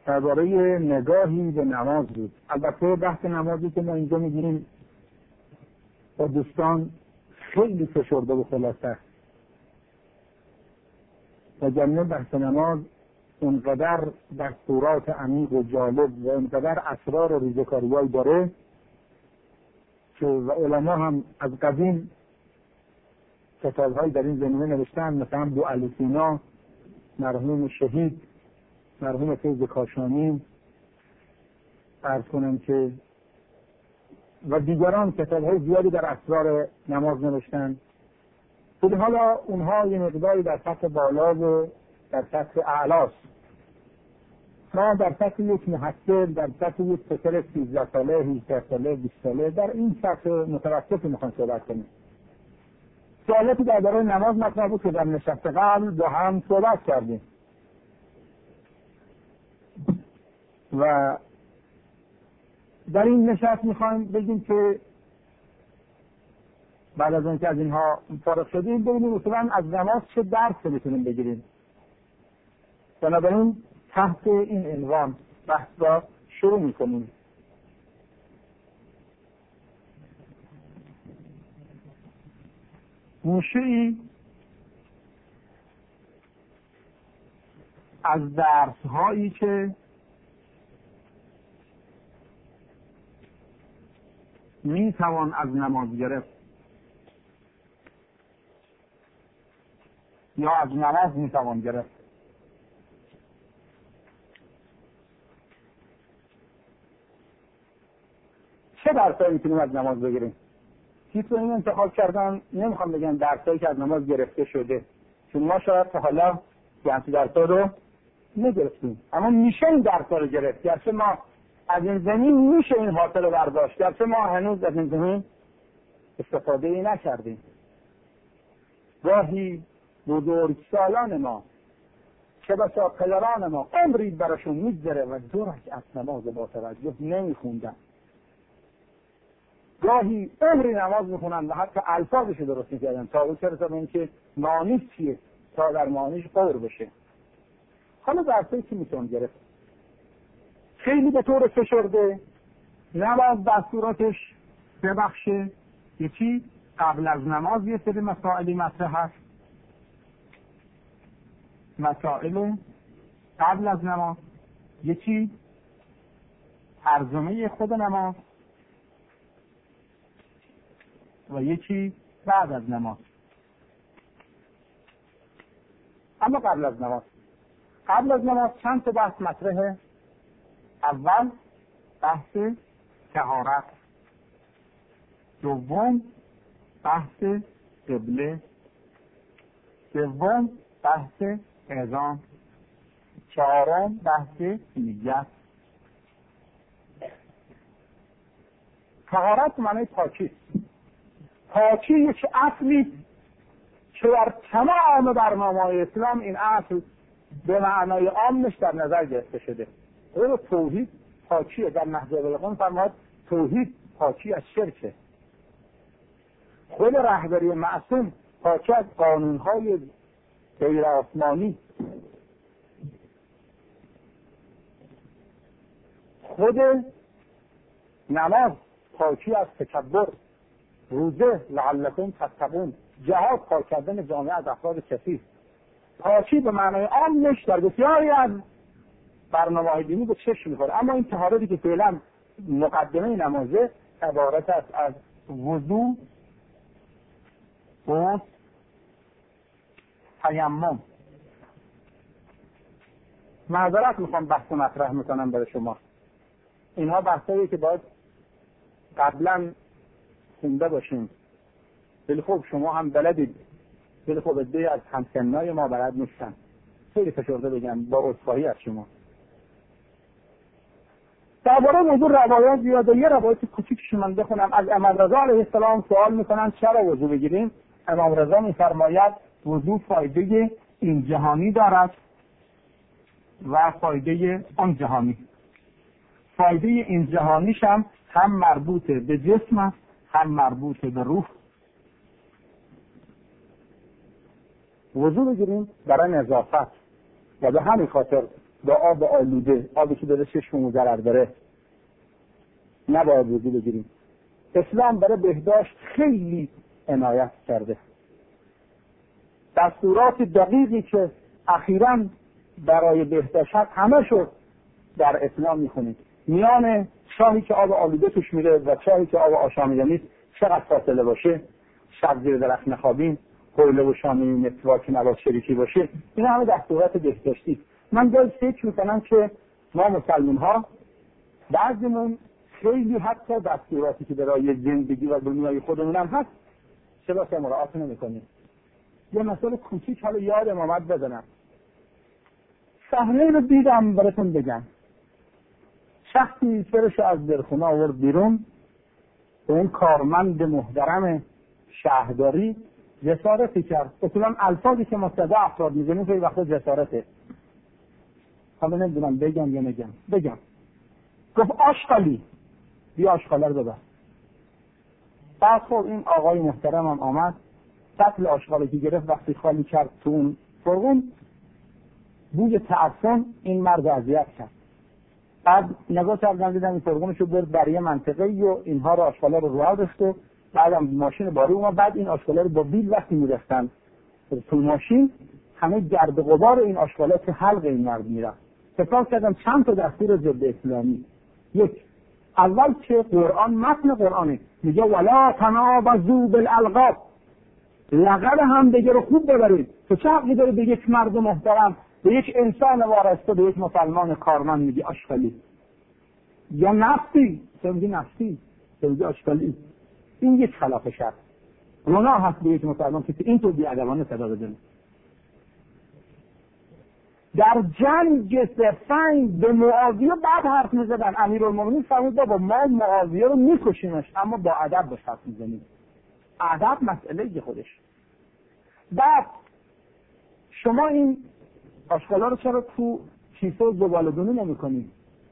درباره نگاهی به نماز بود. البته بحث نمازی که ما اینجا میگیریم با دوستان خیلی فشرده و خلاصه است و جمعه بحث نماز اونقدر دستورات عمیق و جالب و اونقدر اسرار و ریزکاری‌هایی داره که علما هم از قدیم کتاب‌هایی در این زمینه نوشتن، مثلا ابوعلی سینا، مرحوم شهید، مرحوم فیض کاشانی، عرض کنم که و دیگران کتاب‌های زیادی در اسرار نماز نوشتن. ولی حالا اونها یه مقداری در سطح بالا و در سطح اعلاست. ما در سطح یک محصل، در سطح یک پسر 13 ساله، 18 ساله، 20 ساله، در این سطح متوسط میخوام صحبت کنیم. سوالاتی درباره نماز مطرح بود که در نشست قبل با هم صحبت کردیم و در این نشست میخوایم بگیم که بعد از اینکه از اینها فارغ شدیم ببینیم اصولا از نماز چه درسی میتونیم بگیریم. بنابراین تحت این عنوان بحث را شروع میکنیم. گوشه‌ای از درس‌هایی که میتوان از نماز گرفت یا از نماز میتوان گرفت. چه درسایی میتونیم از نماز بگیریم؟ کیف این انتخاب کردن نمیخوام بگم درسایی که از نماز گرفته شده، چون ما شاید تا حالا یعنی درسا رو نگرفتیم، اما میشه این درسا رو گرفت. گرچه ما از این زمین میشه این حاصل رو برداشت، گرچه ما هنوز از این زمین استفاده ای نکردیم. گاهی بزرگسالان ما، چه بسا پدران ما، عمری براشون میگذره و 2 رکعت نماز با توجه نمیخوندن. گاهی عمری نماز میخونن و حتی الفاظش درست میکردن تا او چرا تا اینکه معنیش چیه، تا در معنیش قور بشه. حالا درسایی که میتون گرفت خیلی به طور فشرده، نماز دستوراتش ببخشه. یکی قبل از نماز یه سری مسائلی مطرح هست، مسائل قبل از نماز، یکی ترجمه خود نماز و یکی بعد از نماز. اما قبل از نماز چند تا بحث مطرحه. اول بحث طهارت، دوم بحث قبله، سوم بحث اذان، چهارم بحث نیت. طهارت معنی پاکی. پاکی یک اصلی که در تمام برنامه‌های اسلام این اصل به معنای عامش در نظر گرفته شده. خود توحید پاکیه. در نهج البلاغه فرمود توحید پاکی از شرکه. خود رهبری معصوم پاکی از قانون‌های غیر آسمانی. خود نماز پاکی از تکبر. روزه لعلکم تتقون، جهاد پاک کردن جامعه از افراد کثیر. پاکی به معنای عامش در بسیاری از برنامه‌های دینی به چشم می‌خوره، اما این طهارتی که فعلا مقدمه نمازه عبارت است از وضو، غسل، تیمم. معذرت میخوام بحث مطرح میکنم برای شما. اینها بحثایی که باید قبلا خونده باشیم. ولی خب شما هم بلدید، ولی خب عده‌ای از همسنای ما بلد نیستن. خیلی فشرده بگم با عذرخواهی از شما. درباره موضوع روایات زیاده. یه روایت کوچیکش من بخونم. از امام رضا علیه السلام سوال میکنن چرا وضو بگیریم؟ امام رضا میفرماید وضو فایده این جهانی دارد و فایده آن جهانی. فایده این جهانیش هم مربوط به جسم است، هم مربوط به روح. وضو بگیریم برای نظافت و به همین خاطر با آب آلوده، آبی که داره چشممون ضرر داره، نباید وضو بگیریم. اسلام برای بهداشت خیلی عنایت کرده. دستورات دقیقی که اخیراً برای بهداشت همه شد در اسلام میخونید. میان چاهی که آب آلوده توش میره و چاهی که آب آشامیده نیست چقدر فاصله باشه، شب زیر درخت نخوابیم، حوله و شامی مسواک نباید شریکی باشه. این همه دستورات بهداشتی. من دل فکر میکنم که ما مسلمان ها بعضیمون خیلی حتی دستوراتی که برای زندگی و دنیای خودمون هم هست چرا که مراعات نمی‌کنیم. یه مسئله کوچیک حالا یادم آمد بزنم. صحنه رو دیدم براتون بگم. شخصی سرش از درخونه آورد بیرون، به اون کارمند محترم شهرداری جسارتی کرد. اصولا الفاظی که مصدع افراد می‌زنیم خیلی وقتا جسارته. حالا نمیدونم بگم یا نگم. بگم. گفت آشغالی، بیا آشغاله رو ببر. بعد خب این آقای محترم هم آمد، سطل آشغالی که گرفت وقتی خالی کرد تو اون فرغون، بوی تعفن این مرد اذیت کرد. بعد نگاه کردم دیدم این فرغونشو برد برای یه منطقه‌ای و اینها رو آشغاله رو راه داشت و بعدم ماشین باری اومد. بعد این آشغاله رو با بیل وقتی می‌رفتن تو ماشین همه گرد و غبار این آشغاله تو حلق این مرد میرفت. حساب کردم چند تا دستور ضد اسلامی. یک، اول که قرآن متن قرآنه میگه ولا تنابزوا بالالقاب، لقب هم دیگه رو خوب ببرید. تو چه حقی داری به یک مرد محترم، به یک انسان وارسته، به یک مسلمان کارمند میگی آشغالی؟ یا نفسی، تو میگی نفسی، تو میگی آشغالی. این یک خلاف شرع. گناه هست به یک مسلمان که اینطور بی‌ادبانه صدا بزنه. در جنگ صفین به معاویه بعد حرف میزدن. امیرالمومنین فرمود بابا ما معاویه رو میکشیمش اما با ادب باش حرف میزنیم. ادب مسئله خودش. بعد شما این آشغالا رو چرا تو کیسه زباله‌دونی نمی‌کنی؟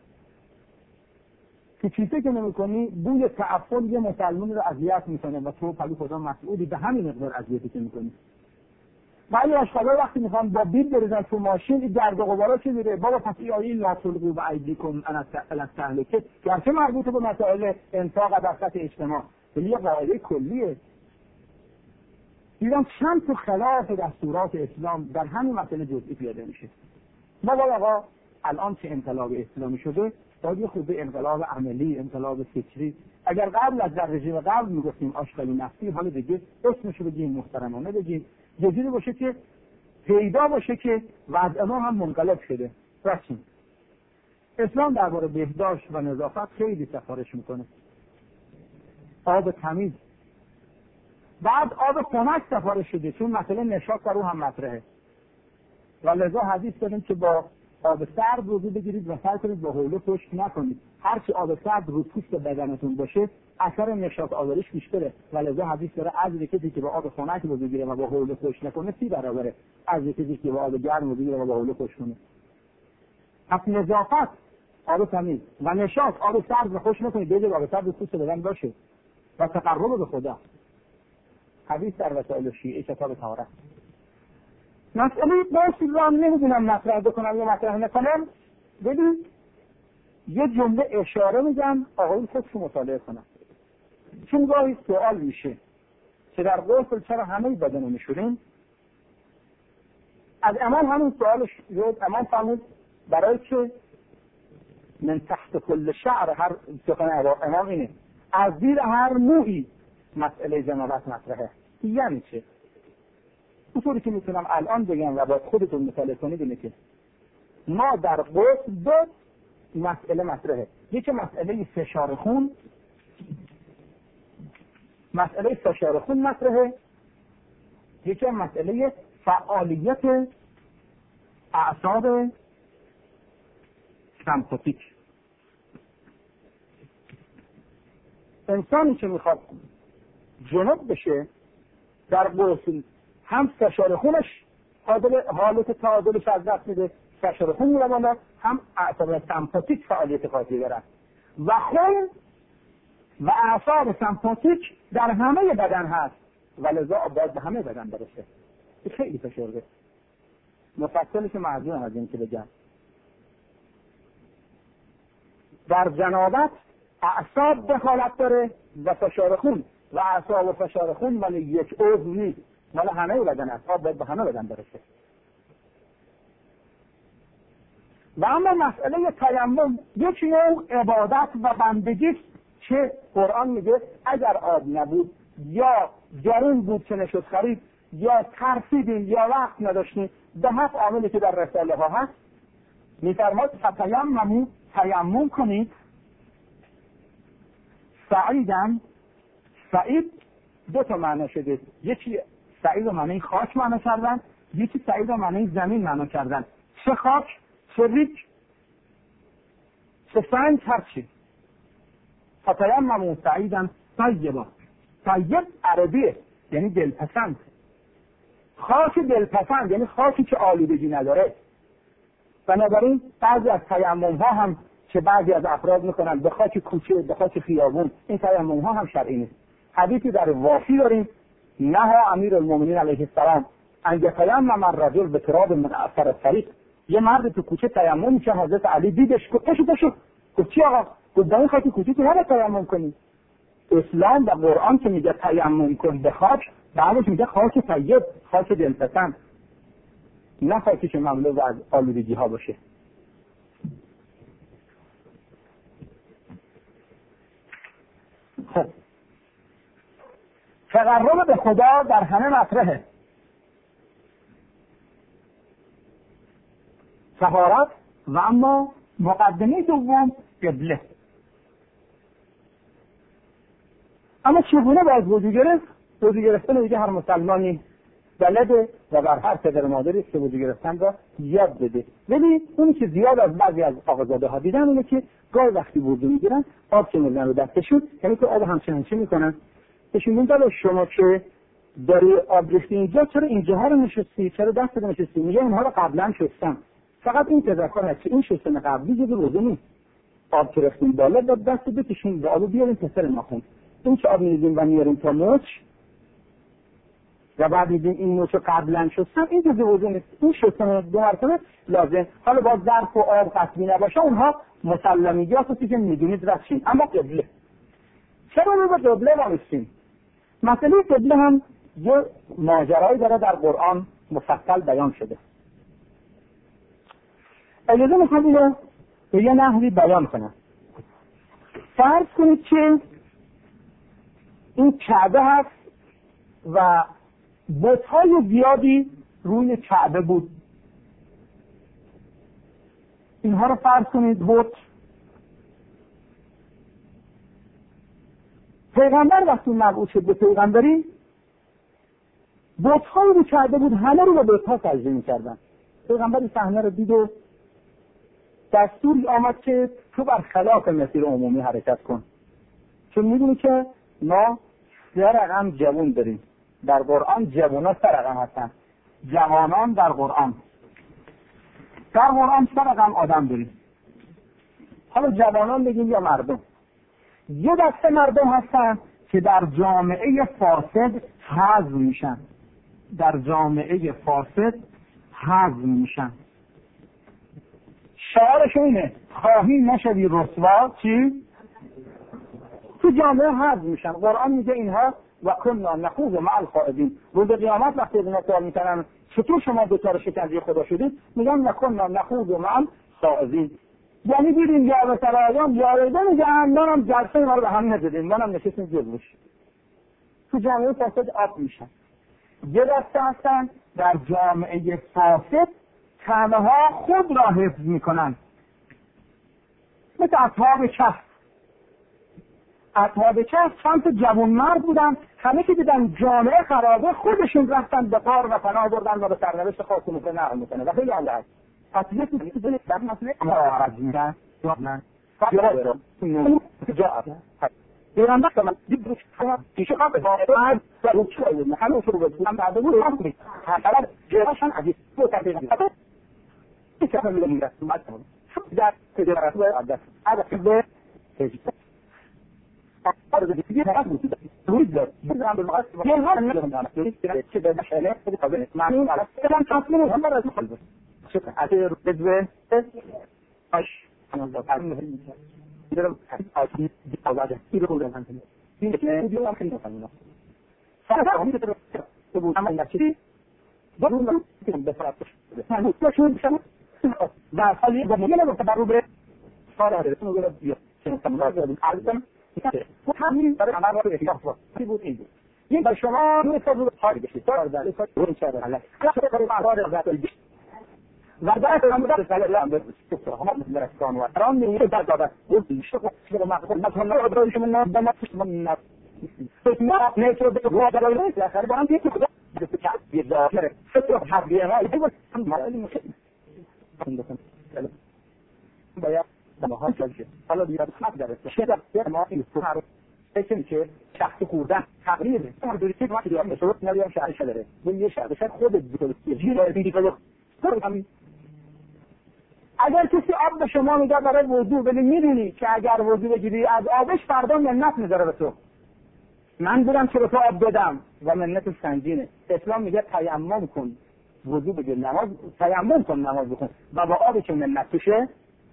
تو کیسه که نمی‌کنی بوی تعفن یه مسلمان رو اذیت می‌کنه و تو پلی خدا مسئولی به همین مقدار اذیتی که می‌کنی. ولی آشغالا وقتی میخوان با بیل بریزن تو ماشین این گرد و غبارا چه میره؟ بابا پس این آیه لا تلقوا بایدیکم الی التهلکه گرچه مربوط به مسائل انفاق و دقت اجتماع ولی یه قاعده کلیه. دیدم چند تا خلاف دستورات اسلام در همین مسئله جزئی پیاده میشه. ما آقا الان که انقلاب اسلامی شده باید یه خود انقلاب عملی، انقلاب فکری. اگر قبل از در رژیم قبل میگفتیم آشغالی نفسی، حالا دیگه اسمشو بگیم محترمانه بگیم، یه جوری باشه که پیدا باشه که وضع ما هم منقلب شده. راستین اسلام درباره بهداشت و نظافت خیلی سفارش میکنه. آب تمیز، بعد آب خنک سفارش شده چون مسئله نشاط در اون هم مطرحه و لذا حدیث داریم که با آب سرد وضو بگیرید و سعی کنید با حوله خشک نکنید. هر چی آب سرد رو پوست بدنتون باشه اثر نشاط آوریش بیشتره و لذا حدیث داره از کسی که با آب خنک وضو بگیره و با حوله خشک نکنه 30 برابره از کسی که با آب گرم وضو بگیره و با حوله خشک کنه. پس نظافت آب تمیز و نشاط آب سرد و خشک نکنید، بگید آب سرد رو پوست بدن باشه و تقرب به خدا. حدیث در وسائل شیعه کتاب طهارت. مسئله باسی رو هم نمیدونم مطرح بکنم یا مطرح نکنم. ببین یه جمله اشاره میگم آقایون خودشون مطالعه کنم، چون گاهی سوال میشه که در غسل چرا همه بدن رو میشوریم. از امام همین سوالش شد. امام فرمود برای که من تحت کل شعر، هر سخن امام اینه، از زیر هر مویی مسئله جنابت مطرحه. یعنی چه؟ اونطوری که میتونم الان بگم و باید خودتون مطالعه کنید اینه که ما در غسل دو مسئله مطرحه. یکی مسئله فشار خون، مطرحه. یکی مسئله فعالیت اعصاب سمپاتیک. انسانی که میخواد جنوب بشه در غسل هم فشار خونش حالت تعادلش از دست میده، فشار خون میره بالا، هم اعصاب سمپاتیک فعالیت خاصی دارن و خون و اعصاب سمپاتیک در همه بدن هست و لذا باید به همه بدن برسه. خیلی فشرده. مفصلش معذورم از این که بگم. در جنابت اعصاب دخالت داره و فشار خون، و اعصاب و فشار خون مال یک عضو نیست، مال همه بدن است. آب باید به همه بدن برسه. و اما مسئله تیمم یک نوع عبادت و بندگی است که قرآن میگه اگر آب نبود یا گرون بود که نشد خرید یا ترسیدیم یا وقت نداشتیم، به 7 عاملی که در رساله ها هست میفرماد فتیمموا، تیمم کنید، سعیدن. سعید 2 تا معنی شده، یکی سعید و معنی خاک معنی کردن، یکی سعید و معنی زمین معنی کردن. چه خاک، چه ریک، چه سنگ، هرچی. فتیمموا سعیدن طیبا. طیب عربیه یعنی دلپسند. خاک دلپسند یعنی خاکی که آلودگی نداره. بنابراین بعضی از تیمم ها هم که بعضی از افراد میکنن به خاک کوچه، به خاک خیابون، این تیمم ها هم شرعی نیست. حدیثی در وافی داریم نهی امیرالمومنین علیه السلام ان یتیمم الرجل بتراب من اثر الطریق. یه مرد تو کوچه تیمم میشه، حضرت علی دیدش گفت پشو. گفت چی آقا؟ گفت در این خاک کوچه تو نباید تیمم کنی. اسلام و قرآن که میگه تیمم کن به خاک، بعدش میگه خاک طیب، خاک دلپسند، نه خاکی که مملو از آلودگی ها باشه. خب تقرب به خدا در همه مطرحه. طهارت و اما مقدمه دوم قبله. اما چگونه باید وضو گرفت؟ وضو گرفتن دیگه هر مسلمانی بلده و بر هر پدر مادری که وضو گرفتن را یاد بده. ولی اونی که زیاد از بعضی از آقازاده ها دیدن اونه که گاهی وقتی وضو میگیرن آب که میزنن رو دستشون، یعنی که آب همچنان چی میکنن؟ بهشون میگن شما که داری آب ریختی اینجا، چرا اینجاها رو نشستی؟ چرا دست رو نشستی؟ میگه اینها رو قبلا شستم. فقط این تذکر هست که این شستن قبلی جز وضو نیست. آب که رفتیم بالا با دست بکشیم به آب بیاریم تا سر ناخن. این که آب می‌ریزیم و میاریم تا مچ و بعد می‌گیم این مچ قبلا شستم، این جز وضو نیست. این شستن 2 مرتبه لازم. حالا با ظرف و آب قطعی نباشه اونها مسلمیاتی که می‌دونید رفتیم. اما قبله چرا رو به قبله وایسیم؟ مسئله قبله هم یه ماجرایی داره در قرآن مفصل بیان شده. اجازه میخوام اینو به یه نحوی بیان کنم. فرض کنید که این کعبه هست و بت‌های زیادی روی کعبه بود. اینها رو فرض کنید بت. پیغمبر وقتی مبعوث شد به پیغمبری بت‌های روی کعبه بود، همه رو به بت‌ها سجده می‌کردن. پیغمبر این صحنه رو دید و دستوری آمد که تو برخلاف مسیر عمومی حرکت کن، چون میدونی که ما 3 رقم جوان داریم. در قرآن جوان ها 3 رقم هستن. جوانان در قرآن 3 رقم آدم داریم. حالا جوانان بگیم یا مردم. یه دسته مردم هستن که در جامعه فاسد حذف میشن. در جامعه فاسد حذف میشن. شعارش اینه خواهی نشوی رسوا چی؟ تو جامعه حذف میشن. قرآن میگه اینها و کنا نخوض مع الخائضین. روز قیامت وقتی از اینا سوال میکنن چطور شما دوچار شکنجه خدا شدید، میگن و کنا نخوض مع الخائضین. یعنی دیدیم یا به سرایان یارده میگن منم جلسه ما رو به هم نزدیم، منم نشستیم جلوش. تو جامعه فاسد آب میشن. یه دسته هستن در جامعه فاسد کعبه ها خود را حفظ میکنن، مثل اصحاب کهف. اصحاب کهف چند تا جوانمرد بودن، همه که دیدن جامعه خرابه خودشون رفتن به غار و پناه بردن و به سرنوشت خاصمون نقل میکنه و خیلی الله هست. پس یه چیزی که در مسئله عرض میگن پیغمبر که من دید پیش قبل بعد و رو چه بود همه شروع بود هم بعد بود هم بود حالا جهاشان عجیب بود پیغمبر چه چه میگه بعد در تجارت و عادت هذا به فرض دیگه هست بود داد مثلا بالمقصد یه حال ندارم که به مسئله قابل معنی على كلام تصمیم هم راز خالص شكرا اثر بدوه اش انا میرم آسیب دیواره این رو بودم این که دیو هم خیلی نفهمیدم فقط همین که تو بودم این چیزی دارم که بفرستش من تو شما و حالی با میگه نگفت برو به سال تو میگه بیا چون تمام کردم عزیزم تو همین برای عمل رو احتیاط بود این این برای شما روی صد حال بشید کار در اساس اون چه حالا خلاص کاری کار ذات و در هم در سال الان به هم درستان و ران میره در داده گفت شو شو ما مثلا رو برای شما نه دم من ما نشو به رو در ولی آخر با هم یکی خدا به داخل فکر حقیقی ما ایده ما عندكم باید ما شد حالا دیگه حق داره شده ما این فقر فکر که شخص خوردن تقریبا اون دوری که ما که دیگه شروع نداریم شهرش داره و یه شهر خود دیگه دیگه اگر کسی آب به شما میده برای وضو ولی میدونی که اگر وضو بگیری از آبش فردا منت میذاره به تو من بودم که به تو آب بدم و منت سنگینه اسلام میگه تیمم کن وضو بگیر نماز تیمم کن نماز بخون و با آبی که منت توشه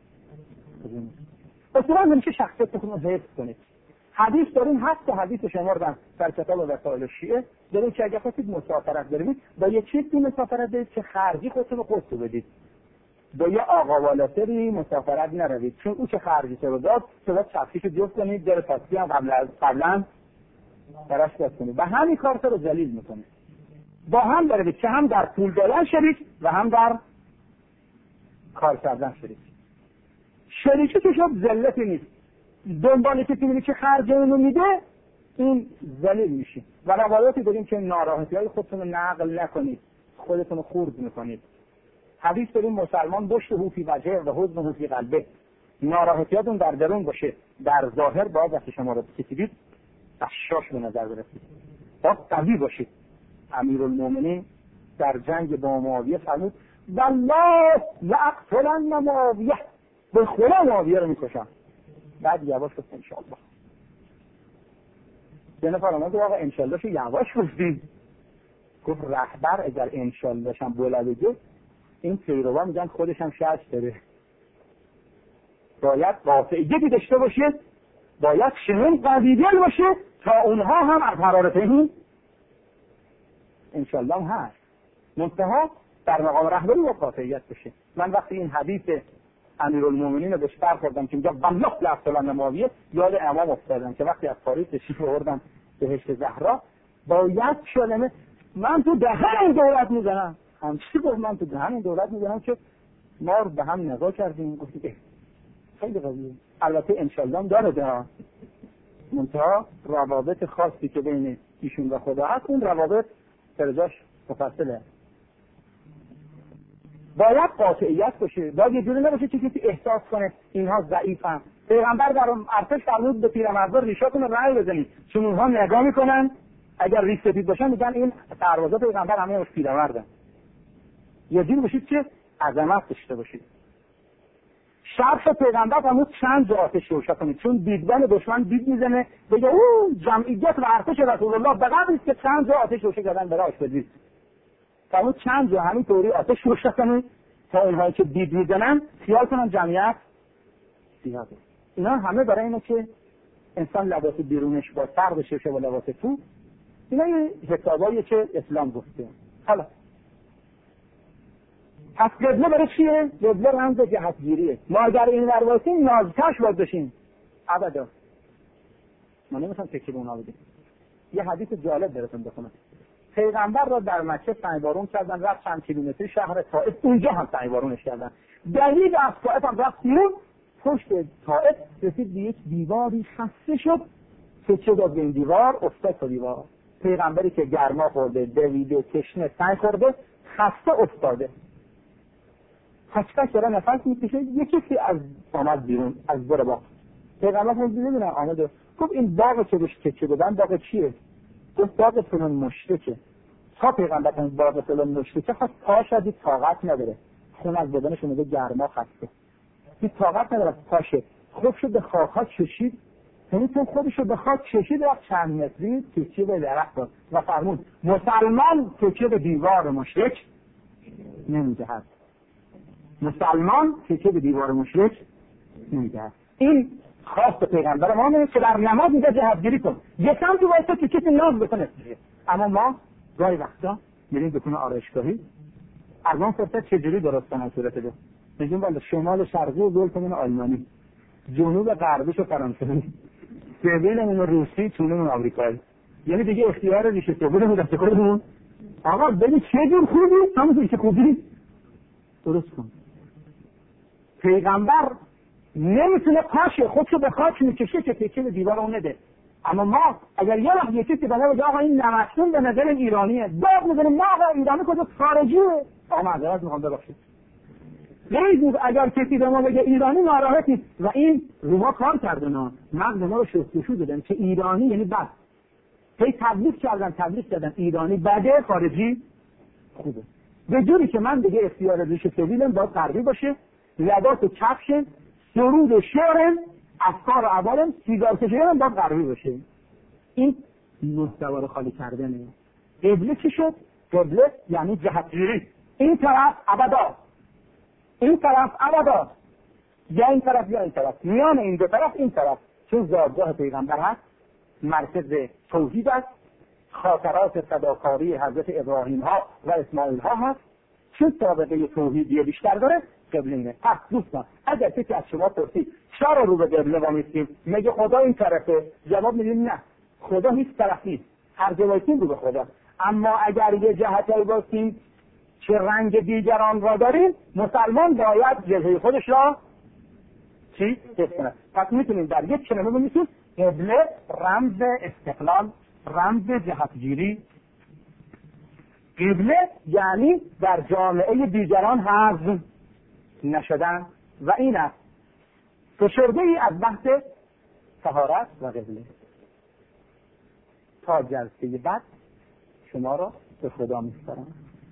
اصلا نمیشه شخصیتتون رو حفظ کنید حدیث داریم هست حدیث شمردن در کتاب وسائل شیعه داریم که اگر خواستید مسافرت برید با یه چیزی مسافرت برید که خرجی خودتون رو قصد بدید با یه آقا والاتری مسافرت نروید چون او که خرجی رو داد شما چفشیشو جفت کنید در تاکسی هم قبلا براش دست کنید و همین کار رو ذلیل میکنه با هم بروید که هم در پول دادن شریک و هم در کار کردن شریک شریکی که شد ذلتی نیست دنبالی که میبینی که خرج اونو میده این ذلیل میشی و روایاتی داریم که ناراحتی های خودتون رو نقل نکنید خودتون رو خورد میکنید حدیث داریم مسلمان بشت فی وجهه و حزن فی قلبه ناراحتیاتون در درون باشه در ظاهر باید وقتی شما رو کتیدید بشاش به نظر برسید باید قوی باشید امیرالمومنین در جنگ با معاویه فرمود والله لاقتلن معاویه به خدا معاویه رو میکشم بعد یواش گفت انشاءالله یه نفر آمد آقا انشاءالله شو یواش گفتید گفت رهبر اگر انشاءالله شم بولا بگه این پیروان میگن خودش هم شش داره باید قاطعیتی داشته باشه باید شنون قویدل باشه تا اونها هم از حرارتهم انشاءالله هم هست منتها در مقام رهبری و قاطعیت بشه من وقتی این حدیث امیرالمومنین رو بهش برخوردم که میگه والله لاقتلن معاویه یاد امام افتادم که وقتی از پاریس تشریف آوردم بهشت زهرا باید کلمه من تو دهن این دولت میزنم همچی گفت من تو دهن این دولت میزنم که ما رو به هم نگاه کردیم گفتیم خیلی قضیه البته انشالله هم داره ده منتها روابط خاصی که بین ایشون و خدا هست اون روابط درجاش مفصله باید قاطعیت باشه باید یه جوری نباشه که کسی احساس کنه اینها ضعیفن پیغمبر در ارتش فرمود به پیرمردا ریشاتون رو رأی بزنید چون اونها نگاه میکنن اگر ریش سفید باشن میگن این سربازا پیغمبر همه اش پیرمردن یه جوری باشید که عظمت داشته باشید شرف پیغمبر فرمود چند جا آتش روشن کنید چون دیدبان دشمن دید میزنه بگه او جمعیت و ارتش رسول الله به قدری که چند جا آتش روشن کردن برای آشپزی فرمود چند جا همین طوری آتش روشن کنید تا اونهایی که دید میزنن خیال کنن جمعیت زیاده اینا همه برای اینه که انسان لباس بیرونش با فرق بشه با لباس تو اینا یه حساباییه که اسلام گفته حالا پس قبله برای چیه؟ قبله رمز جهتگیریه ما اگر این ورواسیم نازکش باید بشیم ابدا ما نمیتونم تکیه به اونا بدیم یه حدیث جالب براتون بخونم پیغمبر را در مکه سنگبارون کردن رفت چند کیلومتری شهر طائف اونجا هم سنگبارونش کردن دلیل از طائف هم رفت بیرون پشت طائف رسید به یک دیواری خسته شد که چه داد به این دیوار افتاد تا دیوار پیغمبری که گرما خورده دویده تشنه سنگ خورده خسته افتاده هشتک داره نفس میکشه یکی از آمد بیرون از در باغ پیغمبر هم دیدن آمده گفت این باغ که بهش تکیه دادن باغ چیه؟ گفت باغ فلان مشرکه تا پیغمبر این باغ فلان مشرکه خواست پا شدید طاقت نداره خون از بدنش اومده گرما خسته این طاقت نداره پاشه خوب شد به خاک‌ها چشید یعنی تو خودشو به خاک چشید و چند متری تکیه به درخت داد و فرمود مسلمان تکیه به دیوار مشرک نمیدهد مسلمان تکیه به دیوار مشرک نمیدهد این خاص پیغمبر ما نیست که در نماز اینجا جهتگیری کن، یه سمتی وایسا که کسی ناز بکنه. اما ما گاهی وقتا میریم دکون آرایشگاهی، از اون فرصت چجوری درست کنن صورت ده، میگیم والا شمال شرقی و گل کنین آلمانی، جنوب غربیش و فرانسوی، سویلمون روسی، چونمون آمریکایی. یعنی دیگه اختیار ریشه سویلمون دست خودمون. آقا ببین چه جور خوبی، همون که خوبی درست کن. پیغمبر نمیتونه پاش خودشو به خاک میکشه که تکیه به دیوار اون نده. اما ما اگر یه وقت یکی که بنا بگه آقا این نمکتون به نظر ایرانیه، داد میزنیم ما آقا ایرانی کجا خارجیه، آقا معذرت میخوام ببخشید. نمیدونید اگر کسی به ما بگه ایرانی ناراحت نیست و این رو ما کار کردن، مغز ما رو شستشو دادن که ایرانی یعنی بد. هی تبلیغ کردن ایرانی بده، خارجی خوبه. به جوری که من دیگه اختیار ریش سویلم باید غربی باشه، لباس و کفش، سرود و شعرم، افکار و عوالم، سیگار کشیدن باید غربی باشه. این محتوا رو خالی کردنه. قبله چی شد؟ قبله یعنی جهتگیری. این طرف ابدا، این طرف ابدا، یا این طرف یا این طرف، میان این دو طرف این طرف، چون زادگاه پیغمبر هست، مرکز توحید است، خاطرات فداکاری حضرت ابراهیم ها و اسماعیل ها هست، چون سابقه توحیدی بیشتر داره. قبله اینه. پس دوستان اگر کسی از شما پرسید چرا رو به قبله وامیستیم، میگه خدا این طرفه، جواب میدیم نه، خدا هیچ طرف نیست، هر جا وایسیم رو به خدا. اما اگر یه جهتی وایسیم که رنگ دیگران را داریم، مسلمان باید جلوه خودش را چی؟ حفظ کنه. پس میتونیم در یک کلمه بنویسیم قبله رمز استقلال، رمز جهتگیری. قبله یعنی در جامعه دیگران حذف نشدن و این است فشرده ای از بحث طهارت و قبله. تا جلسه بعد شما را به خدا میسپارم.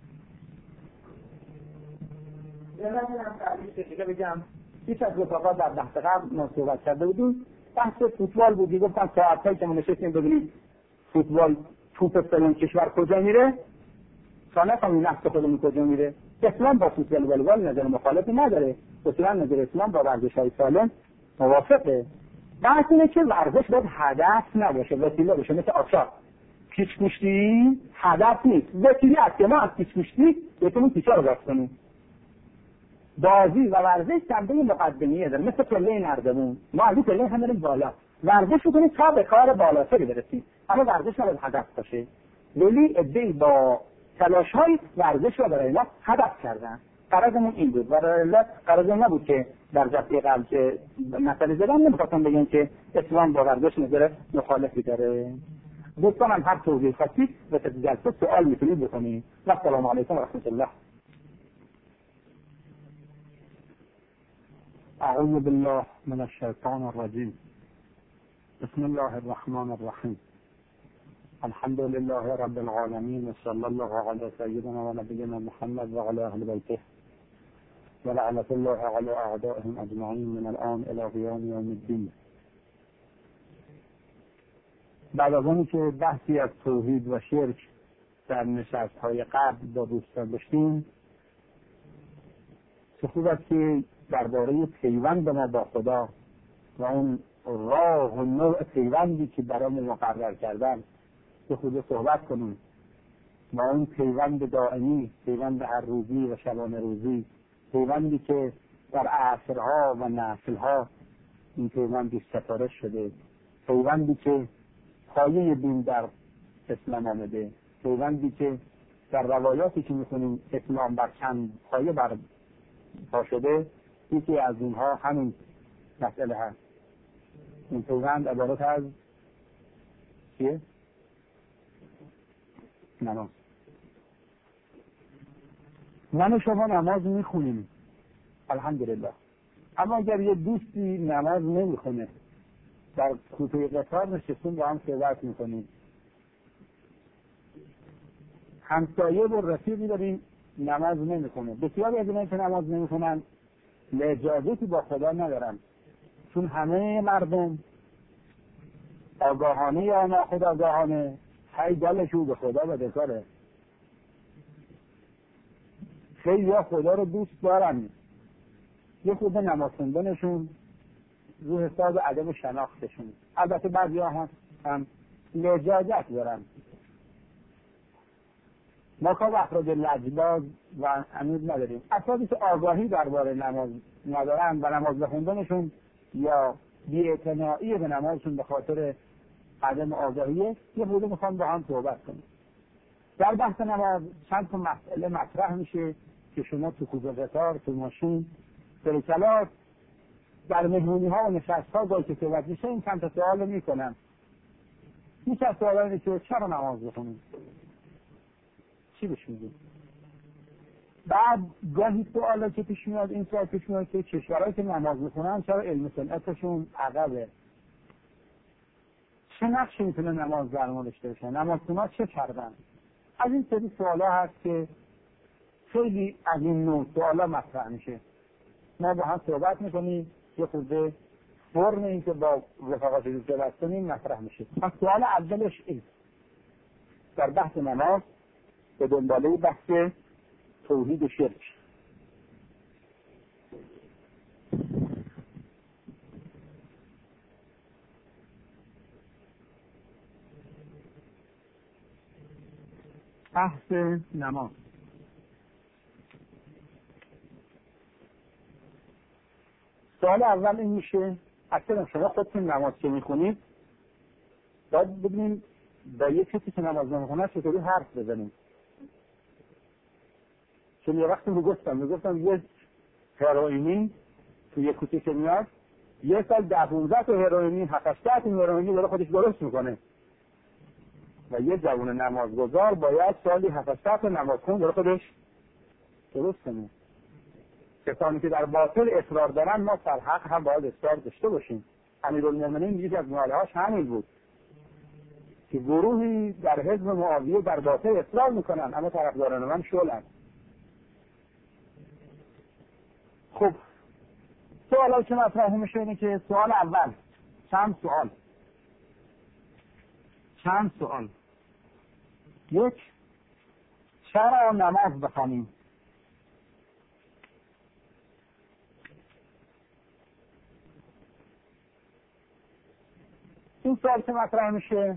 دیگه بگم هیچ از رفقا در بحث قبل ما صحبت کرده بودیم، بحث فوتبال بود. گفتم ساعتایی که ما نشستیم ببینیم فوتبال توپ فلان کشور کجا میره، تا نفهمیم نفس خودمون کجا میره. اسلام با فوتبال والیبال نظر مخالفی نداره، اصولا نظر اسلام با ورزش‌های سالم موافقه. بحث اینه که ورزش باید هدف نباشه، وسیله باشه. مثل آچار پیچ گوشتی هدف نیست، وسیله است که ما از پیچ گوشتی بتونیم پیچا رو باز کنیم. بازی و ورزش جنبه مقدمیه داره، مثل پله نردبون. ما از این پله هم بریم بالا، ورزش می‌کنیم تا به کار بالاتری برسیم، اما ورزش باید هدف باشه. ولی عده‌ای با تلاش‌های ورزش رو برای ما هدف کردن. غرضمون این بود، برای غرض نبود که در جلسه قبل که مسئله زدن نمی‌خواستم بگم که اسلام با ورزش نظر مخالفی داره. دوستان هم هر توضیح خواستید و در جلسه سوال میتونید بکنید. السلام علیکم و رحمت الله. اعوذ بالله من الشیطان الرجیم. بسم الله الرحمن الرحیم. الحمد لله رب العالمین و صلی الله علی سیدنا و نبینا محمد و علی اهل بیته و لعنت الله علی اعدائهم اجمعین من الان الی قیام یوم الدین. بعد از اون که بحثی از توحید و شرک در نشست‌های قبل با دوستان داشتیم، چه خوب است که درباره پیوند ما با خدا و اون راه و نوع پیوندی که برامون مقرر کردن چه خوب صحبت کنیم. و اون پیوند دائمی، پیوند هر روزی و شبانه روزی، پیوندی که در عصرها و نسلها این پیوندی سفارش شده، پیوندی که پایه دین در اسلام آمده، پیوندی که در روایاتی که میخونیم اسلام بر چند پایه برپا شده، یکی از اینها همین مسئله هست. این پیوند عبارت از چیه؟ نماز. من و شما نماز میخونیم الحمدلله، اما اگر یه دوستی نماز نمیخونه، در کوپه قطار نشستیم با هم صحبت میکنیم، همسایه و رفیقی داریم نماز نمیخونه، بسیاری از اینایی که نماز نمیخونن لجاجتی با خدا ندارن، چون همه مردم آگاهانه یا ناخودآگاهانه هی دلشون به خدا بدهکاره. خیلی یا خدا رو دوست دارن، یه خود نماز خوندنشون رو حساب عدم شناختشون. البته بعضی‌ها هم لجاجت دارن. ما که افراد لجباز و عمود نداریم. افرادی که آگاهی درباره نماز ندارن و نماز بخوندنشون یا بی‌اعتنایی به نمازشون به خاطر عدم آگاهیه، یه بوده میخوام با هم صحبت کنیم. در بحث نماز چند تا مسئله مطرح میشه که شما تو کوزه قطار، تو ماشین، در کلاس، در مهمونی ها و نشست ها با که صحبت میشه این چند تا سوال رو میکنن. میشه از سوال اینه که چرا نماز بخونیم؟ چی بهش میگیم؟ بعد گاهی سوالا که پیش میاد، این سوال پیش میاد که کشورهایی که نماز میخونن چرا علم صنعتشون عقبه؟ چه نقشی میتونه نماز در ما داشته باشه؟ نمازخونا چه کردن؟ از این سری سوالا هست که خیلی از این نوع سوالا مطرح میشه. ما با هم صحبت میکنیم، یه خورده فرم این که با رفقات رو صحبت کنیم مطرح میشه. پس سوال اولش این در بحث نماز به دنباله بحث توحید و شرک. بحث نماز. سوال اول این میشه اصلا شما خودتون نماز که میخونید باید ببینیم با یه کسی که نماز نمیخونه چطوری حرف بزنیم. چون یه وقتی میگفتم یه هروئینی تو یه کوچه که میاد یه سال 10-15 تا هروئینی 7-8 تا هروئینی داره خودش درست میکنه و یه جوان نمازگزار باید سالی 7-8 تا نمازخون داره خودش درست کنه. کسانی که در باطل اصرار دارن ما در حق هم باید اصرار داشته باشیم. امیرالمومنین یکی از ناله‌هاش همین بود که گروهی در حزب معاویه در باطل اصرار میکنن اما طرفداران من شلن. خب سوالی که مطرح میشه اینه که سوال اول چند سوال. یک، چرا نماز بخوانیم؟ این سوال که مطرح میشه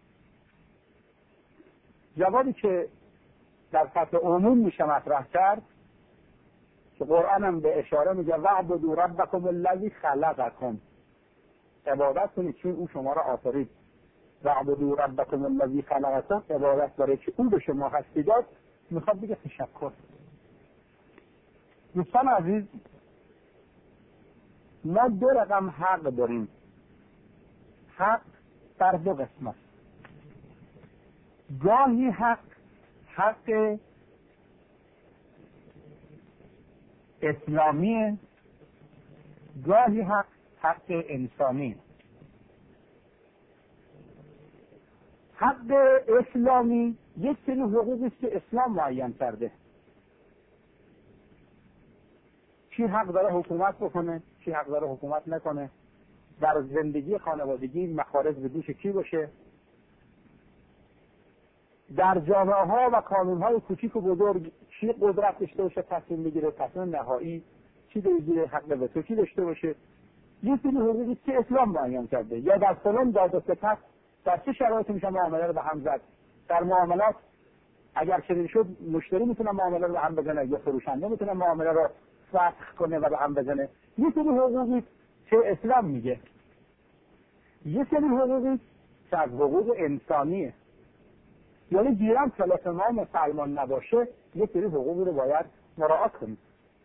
جوابی که در سطح عموم میشه مطرح کرد که قرآن هم به اشاره میگه وَاعْبُدُوا رَبَّكُمُ الَّذِی خَلَقَکُم، عبادت کنید چون او شما را آفرید. وَاعْبُدُوا رَبَّكُمُ الَّذِی خَلَقَکُم، عبادت برای که او به شما هستی داد. میخواد بگه تشکر. دوستان عزیز، ما 2 رقم حق داریم. حق در 2 قسم است. گاهی حق اسلامی، گاهی حق انسانی. حق اسلامی یک سری حقوقی است که اسلام معین کرده. کی حق داره حکومت بکنه، کی حق داره حکومت نکنه، در زندگی خانوادگی مخارج به دوش کی باشه، در جامعه ها و کانون های کوچیک و بزرگ چی قدرت داشته باشه تصمیم بگیره، تصمیم نهایی چی بگیره، حق وتو کی داشته باشه. یه سری حقوقی که اسلام معین کرده. یا در فلان داد و ستد در چه شرایطی میشه معامله رو به هم زد. در معاملات اگر چنین شد مشتری میتونه معامله رو به هم بزنه یا فروشنده میتونه معامله رو فسخ کنه و به هم بزنه. یه سری حقوقی که اسلام میگه. یه سری حقوقی که از حقوق انسانیه. یعنی گیرم خلاف ما مسلمان نباشه یه سری حقوقی رو باید مراعات کنیم.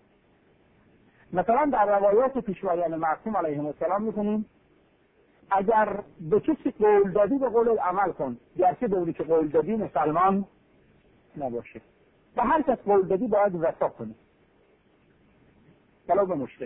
مثلا در روایات پیشوایان معصوم علیهم السلام میکنیم اگر به کسی قول دادی به قول عمل کن، گرچه به اونی که قول دادی مسلمان نباشه. و هر کس قول دادی باید وفا کنی ولو به مشرک.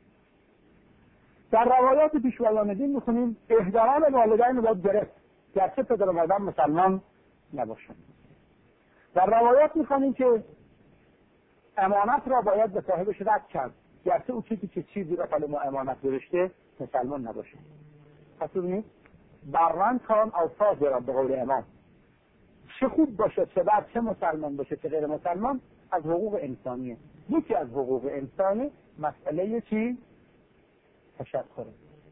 در روایات پیشوایان دین میخونیم احترام والدین باید گرفت گرچه پدر و مادر مسلمان نباشند. در روایات میخونیم که امانت را باید به صاحبش رد کرد گرچه او چیزی را پل ما امانت برشته مسلمان نباشه. پس ببینید برن کان او فاجرا به قول امام، چه خوب باشه چه بد، چه مسلمان باشه چه غیر مسلمان، از حقوق انسانیه. یکی از حقوق انسانی مسئله چی؟ تشکره.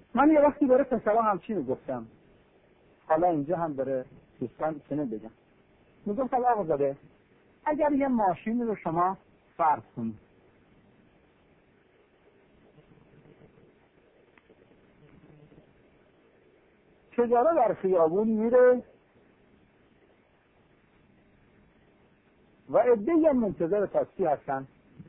من یه وقتی برای پسرا همچین میگفتم، حالا اینجا هم برای دوستان چنین بگم. میگفتم آقا زاده، اگر یه ماشین رو شما فرض کنید چجاره در خیابون میره و عده‌ای منتظر تاکسی هستن،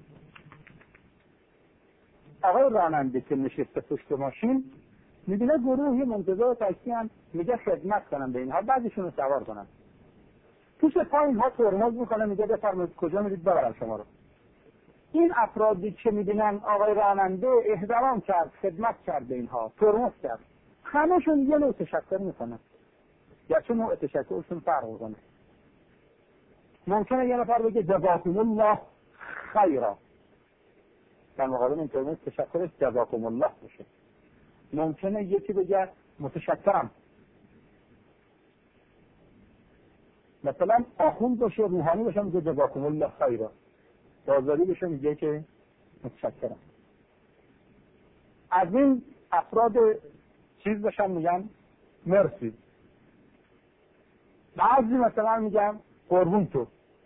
آقای راننده که نشسته پشت ماشین میبینه گروهی منتظر تاکسی هم، میگه خدمت کنم به اینها، بعضیشون رو سوار کنم. توش پا اینها ترمز میکنه، میگه بفرمایید کجا میرید ببرم شما رو. این افرادی که میبینن آقای راننده احترام کرد، خدمت کرد به اینها، ترمز کرد، همه‌شون یه نوع تشکر میکنن، یا چون نوع تشکرشون فرق میکنه. ممکنه یه نفر بگه جزاکم الله خیرا، در مقابل این ترمز تشکرش جزاکم الله باشه. ممکنه یکی بگه متشکرم، مثلا آخوند باشه، روحانی باشه، میگه جزاکم الله خیرا، بازاری باشه میگه که متشکرم. از این افراد چیز باشن میگن مرسی. بعضی مثلا میگن قربون تو.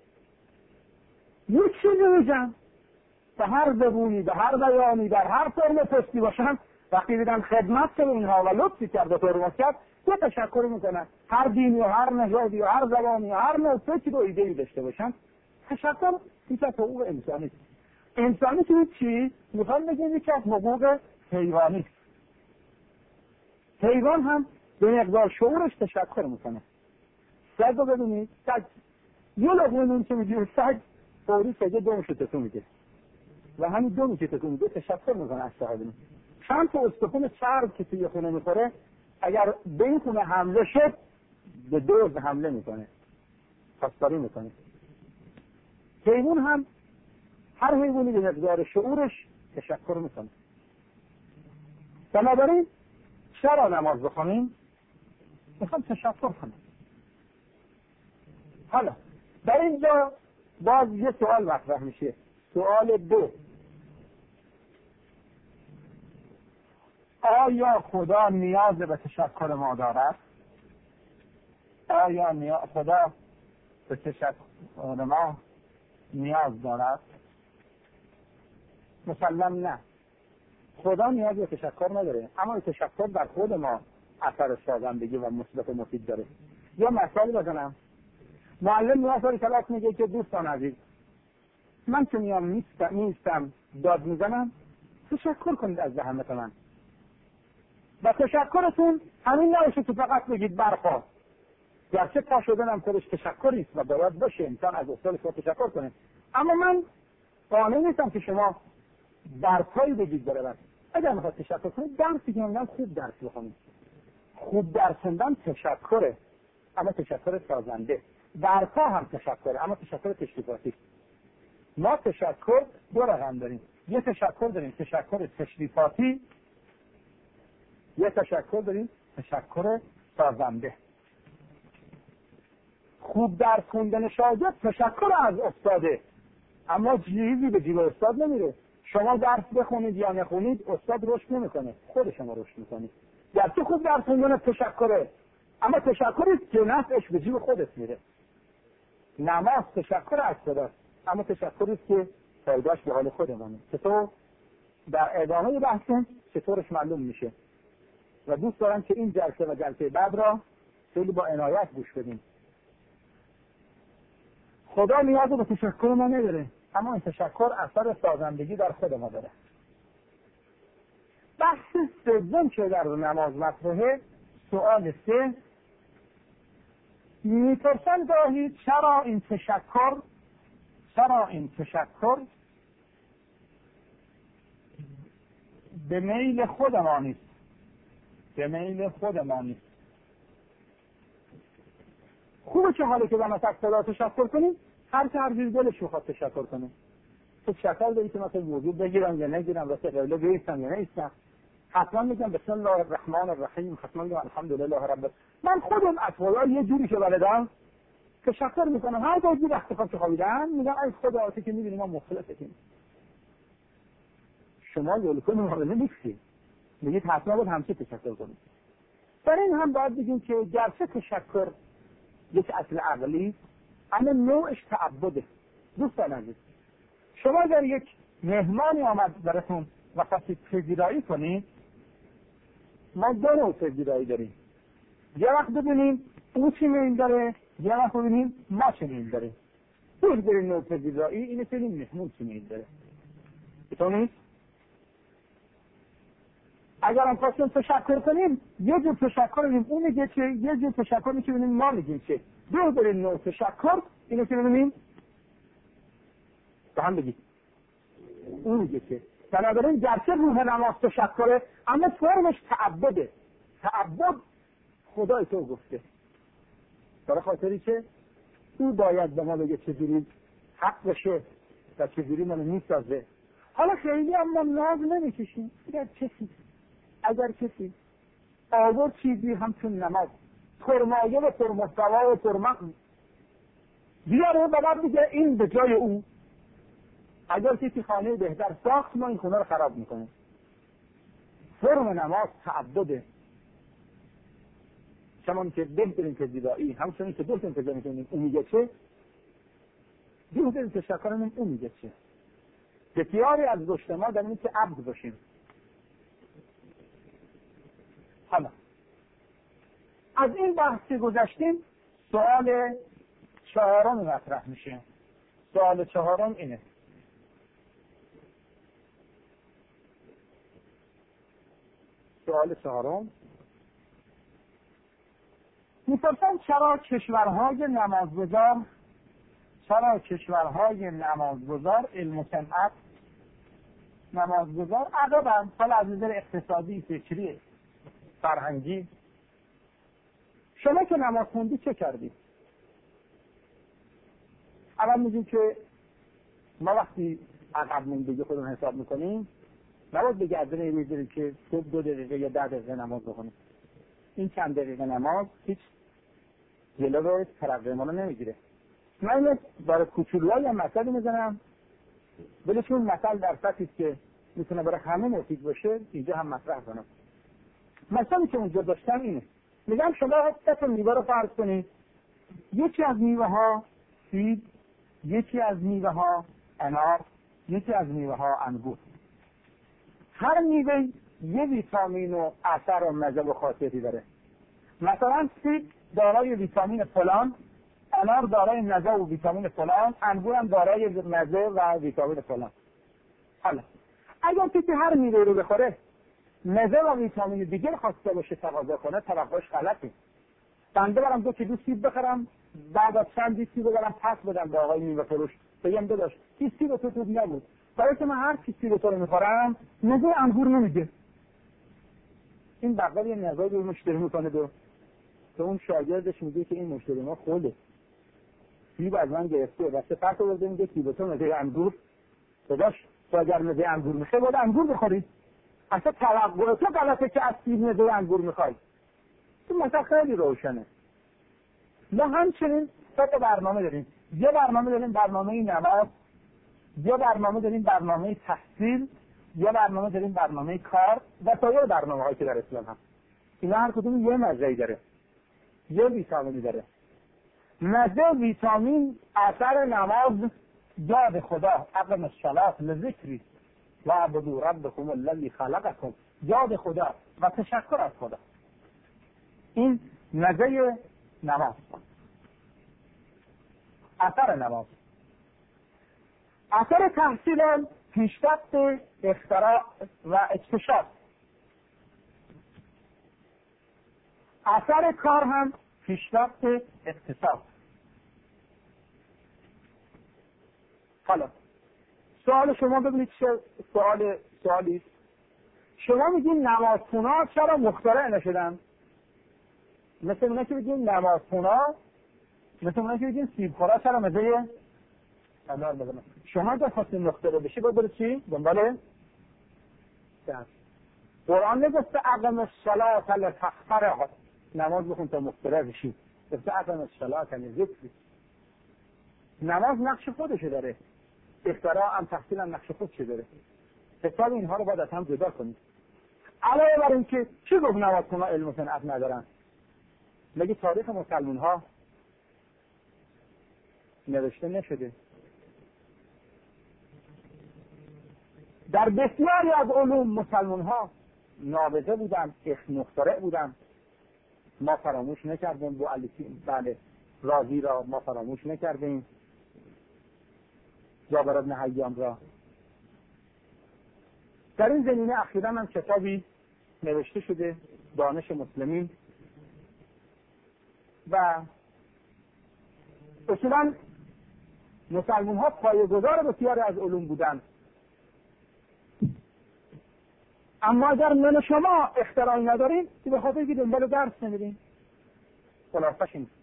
یک چیزی میگن به هر زبونی، به هر بیانی، در هر فرم پستی باشن، وقتی دیدن خدمت به اینها و لطفی کرد و ترمز کرد، یه تشکر میکنن. هر دینی و هر نژادی و هر زبانی و هر نوع فکری و ایده‌ای داشته باشن، تشکر یکی از حقوق انسانی. انسانی که چی؟ میخوام بگیم یکی از حقوق حیوانی. حیوان هم به مقدار شعورش تشکر میکنه. سگ رو ببینید، سگ یه لقمه نون که میگیره، سگ فوری سگه دومش رو تکون میده و همین دومی که تکون میده تشکر میکنه از صاحبش. چند تا استخون چرب که توی خونه میخوره، اگر به این خونه حمله شد به دزد حمله میکنه، پاسداری میکنه. حیوان هم هر حیوانی به مقدار شعورش تشکر میکنه. بنابراین چرا نماز بخونیم؟ میخوام تشکر کنم. حالا در اینجا باز یه سوال مطرح میشه. سوال 2: آیا خدا نیاز به تشکر ما دارد؟ آیا خدا به تشکر ما نیاز دارد؟ مسلم نه. خدا نیاز به تشکر نداره، اما تشکر در خود ما اثر سازندگی و مثبت و مفید داره. یا مثال بزنم. معلم نیاز کلاس میگه که دوستان عزیز، من که میام نیستم داد میزنم، تشکر کنید از زحمت من. و تشکرتون همین نباشه که فقط بگید برخواست. گرچه پا شدنم خودش تشکریست و باید باشه، انسان از اصول خود تشکر کنه، اما من قانع نیستم که شما برپایی بگید برود. اگر میخواد تشکر کنید، درسی که من خوب درس بخونید. خوب درس خوندن تشکره، اما تشکر سازنده. برپا هم تشکره، اما تشکر تشریفاتی. ما تشکر 2 رقم داریم. یه تشکر داریم تشکر تشریفاتی، یه تشکر داریم تشکر سازنده. خوب درس خوندن شاگرد تشکر از استاده، اما چیزی به جیب استاد نمیره. شما درس بخونید یا نخونید، استاد رشد نمیکنه، خود شما رشد میکنید. گرچه خوب درس خوندن تشکره، اما تشکری که نفعش به جیب خودت میره. نماز تشکر از خداست، اما تشکری که فایده‌اش به حال خودمونه. چطور؟ در ادامه بحثم چطورش معلوم میشه و دوست دارم که این جلسه و جلسه بعد را خیلی با عنایت گوش بدیم. خدا نیاز به تشکر ما نداره، اما این تشکر اثر سازندگی در خود ما داره. بحث سوم که در نماز مطرحه، سوال 3: میپرسن گاهی چرا این تشکر به میل خود ما نیست. خوبه که حالا که بنا خدا تشکر کنیم، هر که هر چیز دلش بخواد تشکر کنیم. تو شکل داری که مثلا وجود بگیرم یا نگیرم، واسه قبله بیستم یا نیستم، حتما میگم بسم الله الرحمن الرحیم، حتما میگم الحمدلله رب. من خودم از خدا یه جوری که بلدم تشکر میکنم. هر بازی وقتی که خوابیدم میگم ای خدا که میبینی ما مخلصتیم. شما یلکن معامله نیستی، میگید حتما باید همچه تشکر کنید. در این هم باید بگیم که گرچه تشکر یک اصل عقلی، اما نوعش تعبده. دوستان عزیز، شما اگر یک مهمانی آمد براتون و خواستید پذیرایی کنید، ما دو نوع پذیرایی داریم. یه وقت ببینیم او چی میل داره، یه وقت ببینیم ما چی میل داریم. بهترین نوع پذیرایی اینه که این مهمون چی میل داره. بتونید اگر هم خواستیم تشکر کنیم، یه جور تشکر ببینیم اون میگه چه، یه جور تشکر میگه ببینیم ما میگیم چه. بهترین نوع تشکر اینه که ببینیم به هم بگید اون میگه چه. بنابراین گرچه روح نماز تشکره، اما فرمش تعبده. تعبد خدای تو گفته، برای خاطری که او باید به ما بگه چجوری حق بشه و چجوری منو میسازه. حالا خیلی اما ناز نمیکشیم. اگر کسی آورد چیزی همچون نماز پرمایه و پرمحتوا و پرمغز بیاره و بعد میگه این به جای او، اگر کسی خانه بهتر ساخت ما این خونه رو خراب میکنیم. فرم نماز تعبده، چون که بهترین پذیرایی همچنین که بهترین پذیرایی میکنیم اون میگه چه، بهترین تشکرمون اون میگه چه. بسیاری از رشد ما در این که عبد باشیم. حالا از این بحثی گذشتیم، سوال چهارم مطرح میشه. سوال چهارم اینه: سوال چهارم میپرسن چرا کشورهای نمازگزار علم و صنعت نمازگزار عقب‌اند، حالا از نظر اقتصادی، فکری، فرهنگی. شما که نماز خوندی چه کردید؟ اول میگیم که ما وقتی عقب موندگی خودمون حساب میکنیم، نباید به گردن میذاریم که صبح 2 دقیقه یا 10 دقیقه نماز بخونیم. این چند دقیقه نماز هیچ جلو ترقی ما رو نمیگیره. من برای کوچولوها هم مثالی میزنم، ولی چون مثال در سطحی که میتونه برای همه مفید باشه اینجا هم مطرح کنم. مثالی که اونجا داشتم اینه، میگم شما 3 تا میوه رو فرض کنید. یکی از میوه ها سیب، یکی از میوه ها انار، یکی از میوه ها انگور. هر میوه یه ویتامین و اثر و مزه و خاصیتی داره. مثلا سیب دارای ویتامین فلان، انار دارای مزه و ویتامین فلان، انگور هم دارای مزه و ویتامین فلان. حالا اگر کسی هر میوه رو بخوره مزه و ویتامین دیگه خواسته باشه تقاضا کنه، توقعش غلطه. بنده برم 2 کیلو سیب بخرم، بعد از چند سیب ببرم پس بدم به آقای میوه فروش، بگم داداش این سیب تو خوب نبود، برای که من هر کی سیب تو رو میخورم مزه انگور نمیده. این بقال یه نگاهی به مشتری میکنه به اون شاگردش میگه که این مشتری ما خوله، سیب از من گرفته و سفرت رو برده میگه سیب تو مزه انگور. داداش تو اگر مزه انگور میخوای باید انگور بخوری. اصلا توقع تو غلطه که از سیب مزه انگور میخوای. این مثلا خیلی روشنه. ما همچنین 3 تا برنامه داریم. یه برنامه داریم برنامه نماز، یه برنامه داریم برنامه تحصیل، یه برنامه داریم برنامه کار و سایر برنامه‌هایی که در اسلام هست. اینا هر کدوم یه مزه‌ای داره، یه ویتامینی داره. مزه ویتامین اثر نماز، یاد خدا، اقم الصلاة لذکری و عبدوا ربکم الذی خلقکم، یاد خدا و تشکر از خدا. این مزه نماز، اثر نماز. اثر تحصیل هم پیشرفت اختراع و اکتشاف. اثر کار هم پیشرفت اقتصاد. حالا سوال شما ببینید چه سوالی است. شما میگین نمازخونا چرا مخترع نشدن؟ مثل اونه که بگین نمازخونا، مثل اونه که بگین سیبخورا چرا مزه انار بزنن. شما اگر خواستین مخترع بشی باید برید چی؟ دنبال درس. قرآن نگفته اقم الصلاة لتخترع، نماز بخون تا مخترع بشی. گفته اقم الصلاة لذکری. نماز نقش خودشه داره، اختراع هم تحصیل هم نقش خودشه داره. حساب اینها رو باید از هم جدا کنید. علاوه بر این که چی گفت نمازخونا علم و صنعت ندارن؟ مگه تاریخ مسلمان ها نوشته نشده؟ در بسیاری از علوم مسلمان ها نابغه بودن، مخترع بودن. ما فراموش نکردیم با بله رازی را ما فراموش نکردیم، جابر بن حیان را. در این زمینه اخیراً هم کتابی نوشته شده، دانش مسلمین، و اصولاً مسلمان ها پایه‌گذار بسیاری از علوم بودند. اما اگر من شما اختراعی نداریم که به خاطر که دنبال درس نمیریم. خلاصش این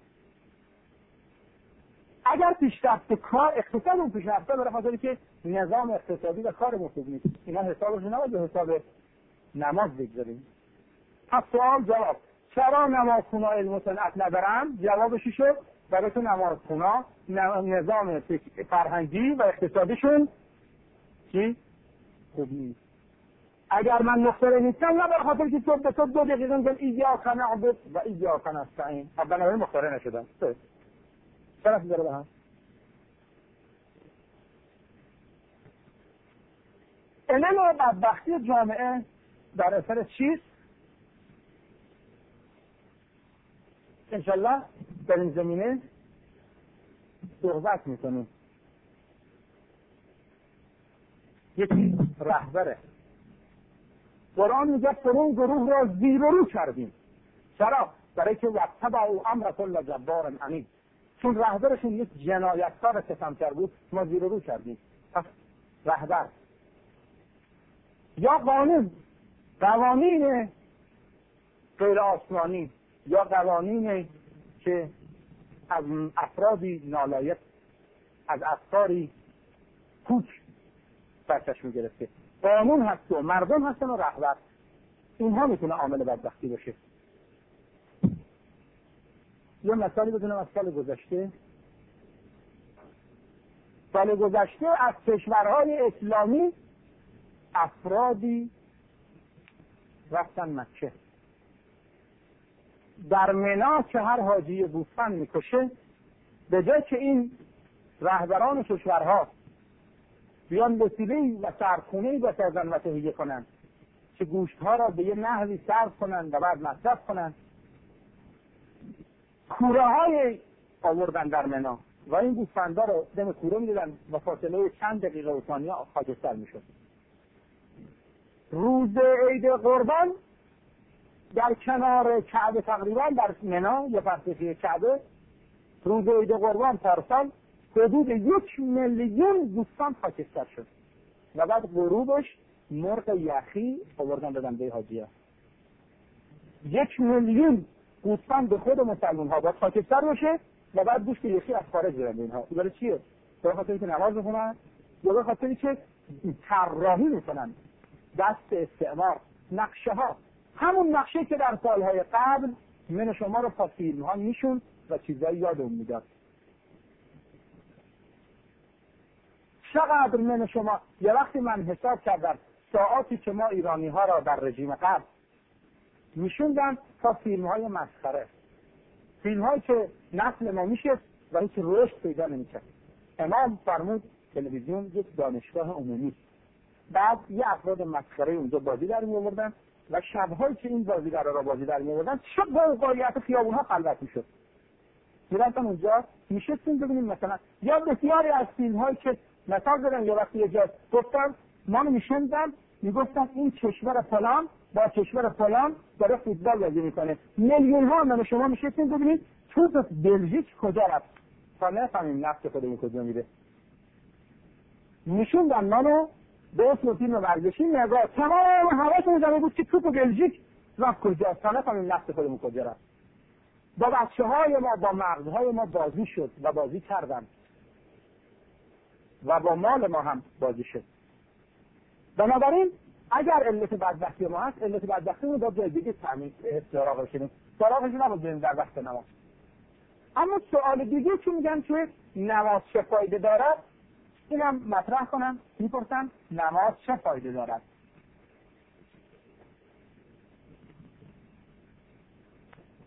اگر پیشرفت کار اقتصاد اون پیشرفته به خاطر که نظام اقتصادی و کار مفید نیست، اینا حسابش نباید به حساب نماز بگذاریم. پس سوال جواب، چرا نمازخونا علم و صنعت ندارن؟ جوابش شد برای تو نمازخونا نظام فرهنگی و اقتصادیشون چی؟ خوب نیست. اگر من مخترع نیستم نه به خاطر که تو به تو 2 دقیقه میگم ایاک نعبد و ایاک نستعین، بنابراین مخترع نشدم. چرا داره به هم؟ علم بدبختی جامعه در اثر چیست؟ انشالله در این زمینه صحبت میکنیم. یکی رهبره. قرآن میگه فرون گروه را زیر و رو کردیم. چرا؟ برای که واتبعوا امر کل جبار عنید، چون رهبرشون یک جنایتکار ستمگر بود، ما زیر و رو کردیم. پس رهبر یا قوانین غیر آسمانی یا قوانین که از افرادی نالایق، از افکاری کوچ سرچشمه گرفته، قانون هست و مردم هستن و رهبر، اینها میتونه عامل بدبختی باشه. یه مثالی بدونم از سال گذشته. سال گذشته از کشورهای اسلامی افرادی رفتن مکه. در منی که هر حاجی گوسفند میکشه، به جای که این رهبران کشورها بیان وسیله‌ای و سردخونه‌ای بسازن و تهیه کنن که گوشتها را به یه نحوی سرد کنن و بعد مصرف کنن، کوره های آوردن در منی و این گوسفندا رو دم کوره میدادن و فاصله چند دقیقه و ثانیه خاکستر میشد. روز عید قربان در کنار کعبه، تقریبا در منی یا پرتفی کعبه، روز عید قربان پارسال حدود 1 میلیون گوسفند خاکستر شد و بعد غروبش مرغ یخی آوردن دادن به حاجی‌ها. 1 میلیون گوسفند به خود مسلمان ها باید خاکستر بشه و بعد گوشت یخی از خارج بیارن به اینها. برای چیه؟ برای خاطر اینکه نماز بخونن یا برای خاطر اینکه طراحی میکنن دست استعمار نقشه ها، همون نقشه که در سالهای قبل من شما رو با فیلم ها میشون و چیزایی یادمون میداد. چقدر من شما یه وقتی من حساب کردم ساعاتی که ما ایرانی ها را در رژیم قبل میشوندن تا فیلم های مسخره، فیلم هایی که نسل ما میشه و هیچ رشد پیدا نمیکرد. امام فرمود تلویزیون یک دانشگاه عمومی، بعد یه افراد مسخره اونجا بازی در می آوردن و شب‌هایی که این بازیگرا را بازی در می آوردن شب با اوقات خیابون‌ها خلوت میشد. میرفتن اونجا میشستیم ببینیم مثلا، یا بسیاری از فیلم‌هایی که مثلا زدن یا وقتی یه جا گفتن ما میشوندن میگفتن این کشور فلان با کشور فلان داره فوتبال بازی میکنه، میلیون ها من شما میشستیم ببینید توپ بلژیک کجا رفت تا نفهمیم نفس خودمون کجا میره. میشوندن منو به اسم فیلم ورزشی نگاه، تمام حواسمون جمع بود که توپ بلژیک رفت کجا تا نفهمیم نفس خودمون کجا رفت. با بچه‌های ما، با مغزهای ما بازی شد و بازی کردن و با مال ما هم بازی شد. بنابراین اگر علت بدبختی ما هست، علت بدبختی رو باید جای دیگه تامین سراغ بشیم، سراغش نباید بریم در وقت نماز. اما سوال دیگه که میگن که نماز چه فایده دارد، اینم مطرح کنم. میپرسن نماز چه فایده دارد؟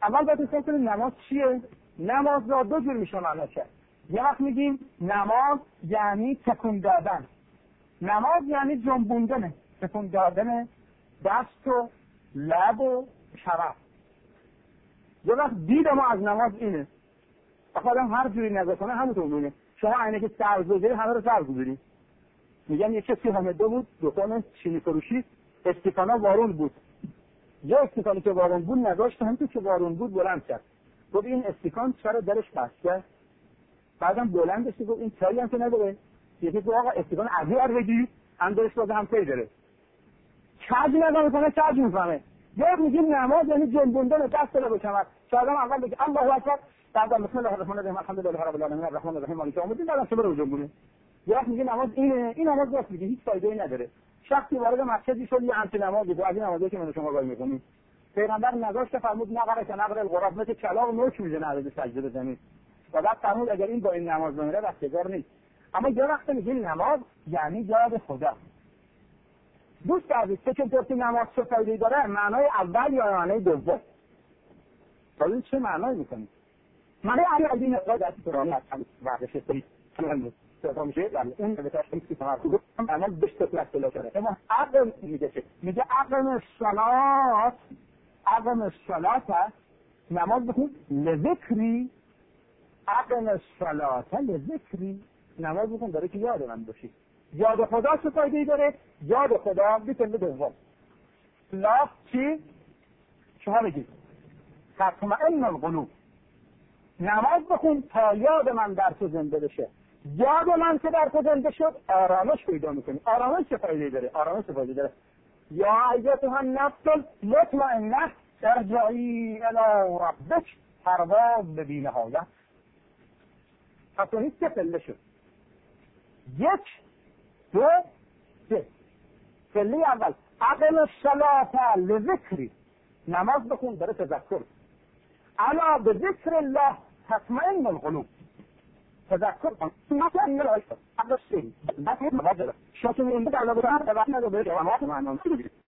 اول باید فکر کنیم نماز چیه؟ نماز را دو جور میشه معنی کرد. یه وقت میگیم نماز یعنی تکون دادن، نماز یعنی جنبوندن، تکون دادن دست و لب و شرف. یه وقت دید ما از نماز اینه، آدم هر جوری نگاه کنه همونطور میبینه. شما عینک سبز بگیری همه رو سبز ببینید. میگن یه کسی حامده بود، دکان چینی فروشی، استیکانا وارون بود. یه استیکانی که وارون بود نذاشت، همونطور که وارون بود بلند کرد. گفت این استیکان چرا درش بسته؟ بعدم بلند بشه گفت این چایی هم که نداره. یکی گفت آقا استیکان عذیر بگی، هم درش باز هم پی داره. چرج نگاه میکنه، چرج میفهمه. یا میگیم نماز یعنی جنبوندن دست رو به کمر. شاید اول بگه الله اکبر، بعدم بسم الله الرحمن الرحیم الحمدلله رب العالمین الرحمن الرحیم مالک یوم الدین، بعدم صبر رو جنبونه. یا میگه نماز اینه، این نماز راست میگه، هیچ فایده‌ای نداره. شخصی وارد مسجدی شد یه همچین نمازی بود، از این نمازی که من شما گاهی میکنیم. پیغمبر نذاشت، فرمود نقره که نقره الغراب، مثل کلاغ نوک میزنه عدد سجده بزنید. و بعد فرمود اگر این با این نماز بمیره رستگار نیست. اما یه وقت میگیم نماز یعنی یاد خدا. دوست عزیز که پرسی نماز چه فایده‌ای داره، معنای اول یا معنای دوم؟ حالا چه معنایی میکنید؟ معنای اول این اقلا در قرآن هست، ورزش سری سلام میشه در اون به تشخیص که فرمود اما بهش تطبیق کرده. اما عقل میگه چه؟ میگه عقل الصلاه نماز بخون لذکری، عقل الصلاه لذکری، نماز بخون داره که یاد من باشی. یاد خدا چه فایده‌ای داره؟ یاد خدا بیتن به دوم. لا چی؟ شما بگید تطمئن القلوب، نماز بخون تا یاد من در تو زنده بشه. یاد من که در تو زنده شد آرامش پیدا میکنی. آرامش چه فایده‌ای داره؟ آرامش چه فایده‌ای داره؟ یا ایتها النفس المطمئنه ارجعی الی ربک، پرواز به بی‌نهایت. پس این سه پله شد. یک، دو، سه. پله اول عقل الصلاه لذکری، نماز بخون داره تذکر. الا به ذکر الله تطمئن القلوب، تذکر کن. مثلا این رایت عقل سین مثلا مواجهه شاتون این در لابد هم وقت نداره جوامات معنی